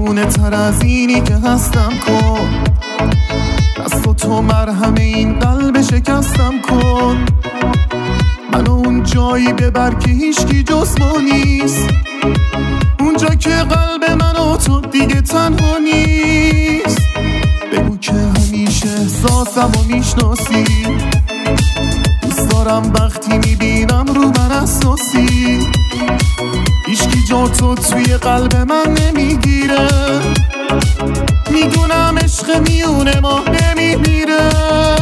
دیوونه تر از اینی که هستم کن، دست تو مرهم این قلب شکستم کن. منو اون جایی ببر که هیچکی جز ما نیست، اونجا که قلب من و تو دیگه تنها نیست. بگو که همیشه احساسم و میشناسی، دوست دارم وقتی میبینم رو من اساسی. هیچکی جا تو توی قلب من نمیگیره، میدونم عشق میونه ما نمیمیره.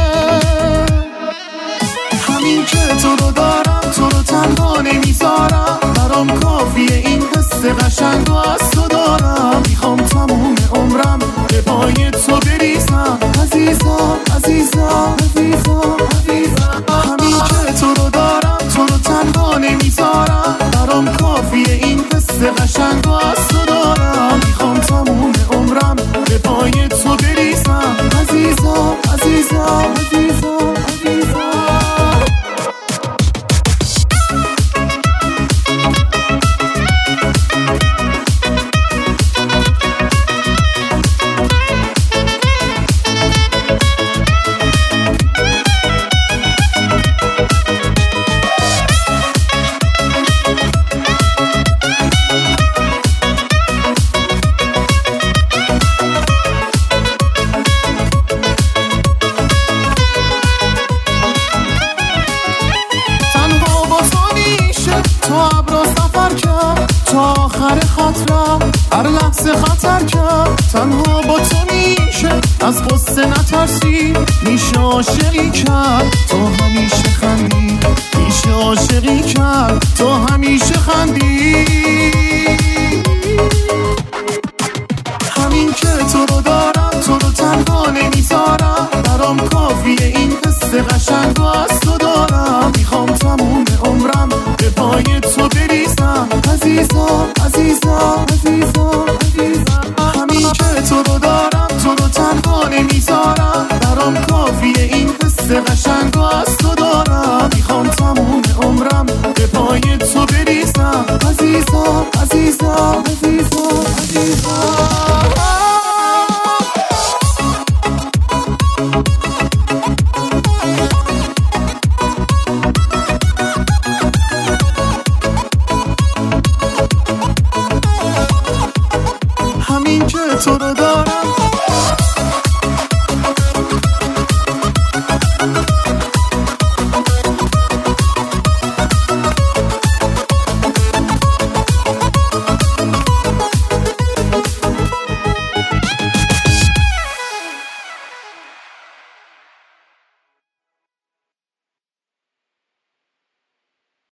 همین که تو رو دارم، تو رو تنها نمیذارم، برام کافیه این حس قشنگ رو از تو دارم. میخوام تموم عمرم به پای تو بریزم، عزیزم عزیزم عزیزم عزیزم. همین که تو رو دارم، تو رو تنها نمیذارم، برام کافیه این حس قشنگ رو از تو دارم. میخوام تموم عمرم به پای تو بریزم، عزیزم عزیزم عزیزم عزیزم. تو ابرو سفر کرد تا آخر خاطرم، هر لحظه خطر کرد. تنها با تو میشه از قصه نترسی، میشه عاشقی کرد تو همیشه خندی، میشه عاشقی کرد تو همیشه خندی. همین که تو رو دارم، تو رو تنها نمیذارم، برام کافیه این حس قشنگ رو از تو دارم. میخوام تموم عمرم به پای تو بریزم، عزیزم عزیزم عزیزم عزیزم. همین که تو رو دارم، تو رو تنها نمیذارم، برام کافیه این حس قشنگ رو از تو دارم. میخوام تموم عمرم به پای تو بریزم، عزیزم عزیزم عزیزم عزیزم. همین که تو رو دارم،